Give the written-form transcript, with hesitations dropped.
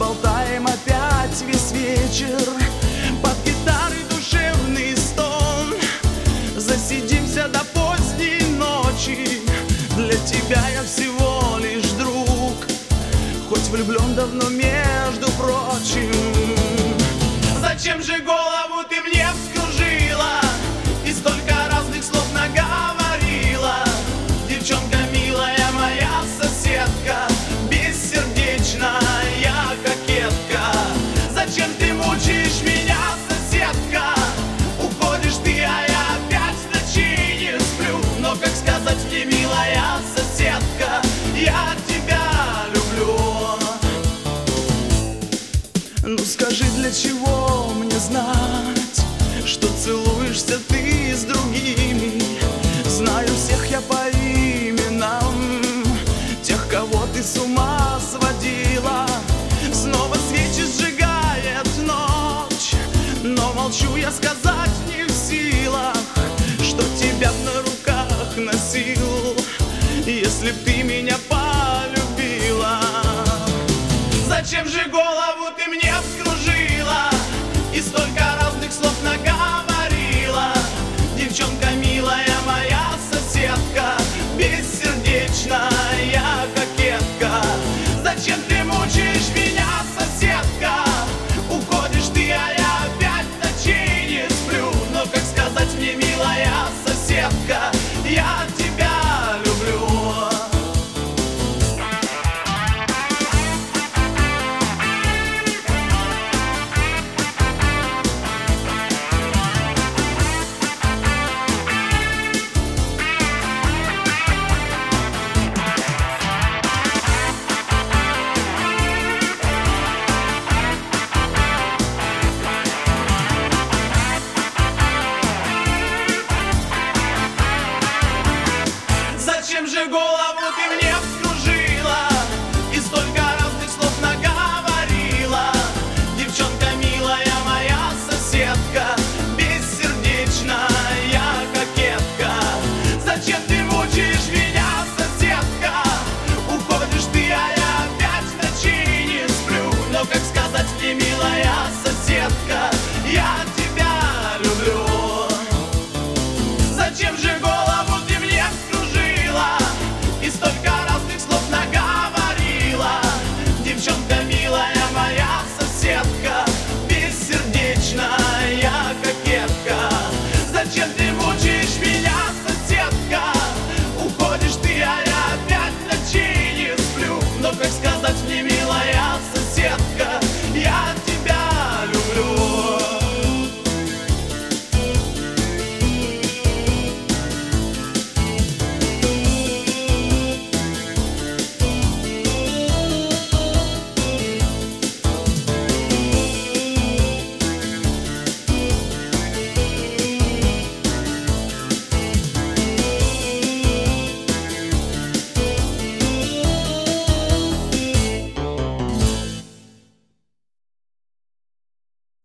Поболтаем опять весь вечер, под гитары душевный стон. Засидимся до поздней ночи, для тебя я всего лишь друг, хоть влюблен давно, между прочим. Зачем же голову ты мне вскружила и столько разных слов наговорила? Девчонка милая, моя соседка, бессердечная кокетка. Зачем ты мучаешь меня, соседка? Уходишь ты, а я опять в ночи не сплю. Но как сказать мне, милая соседка, я тебя люблю. Ну скажи, для чего мне знать, что целуешься ты с другими? Знаю всех я по именам, тех, кого ты с ума сводила. Снова свечи сжигает ночь, но молчу я, сказать не в силах, что тебя б на руках носил, если б ты меня полюбила. Зачем же голову ты мне вскружила и столько разных слов наговорила? Девчонка милая, моя соседка, бессердечная кокетка. Зачем ты мучаешь